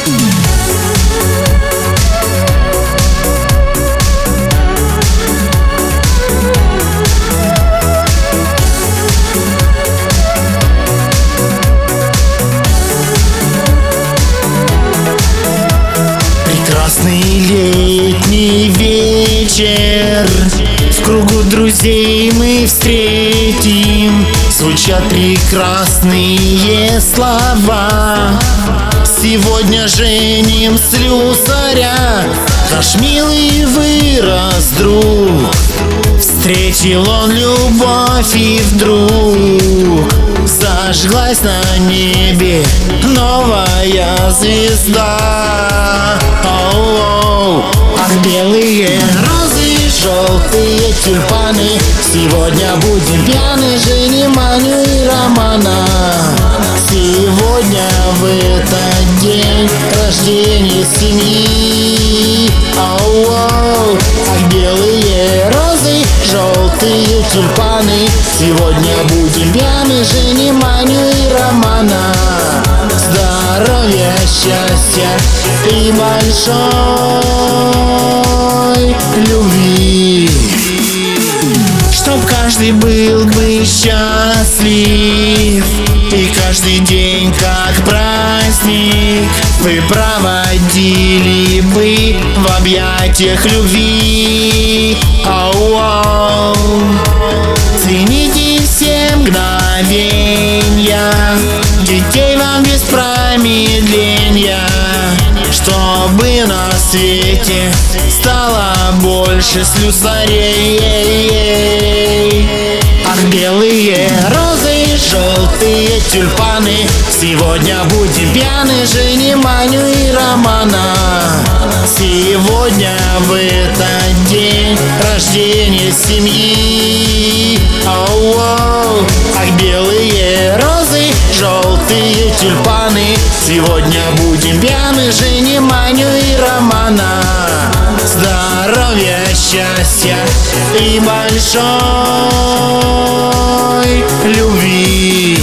Прекрасный летний вечер, в кругу друзей мы встретим. Звучат прекрасные слова: сегодня женим слюсаря. Наш милый вырос друг, встретил он любовь и вдруг зажглась на небе новая звезда. Оу-оу. Ах, белые розы, желтые тюльпаны, сегодня будем пьяны, женим Аню и Романа. Сегодня в этот день рождения семьи. Оу-оу. Ах, белые розы, желтые тюльпаны, сегодня будем пьяны, женим Аню и Романа. Здоровья, счастья и большой любви, чтоб каждый был бы счастлив, и каждый день как праздник вы проводили бы в объятиях любви. Ау-ау. Цените все мгновенья, детей вам без промедления, чтобы на свете стало больше слюсарей. Ах, белые розы, желтые тюльпаны, сегодня будем пьяны, женим Аню и Романа. Сегодня в этот день рождения семьи. Оу-оу. Ах, белые розы, желтые тюльпаны, сегодня будем пьяны, женим Аню и Романа. Здоровья, счастья и большой любви.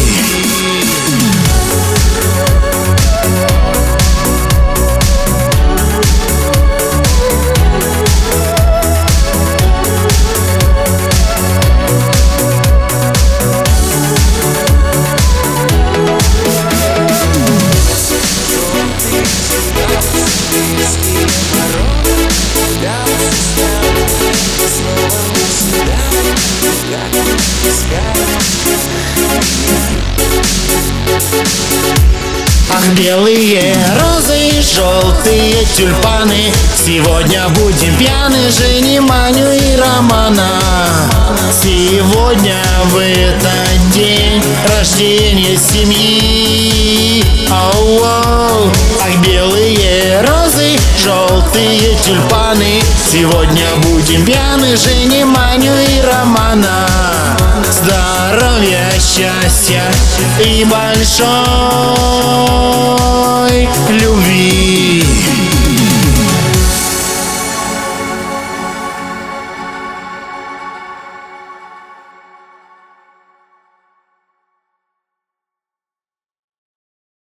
Ах, белые розы, желтые тюльпаны, сегодня будем пьяны, женим Аню и Романа. Сегодня в этот день рождения семьи. Оу-оу. Ах, белые розы, желтые тюльпаны, сегодня будем пьяны, женим Аню и Романа. Здоровья, счастья и большой любви.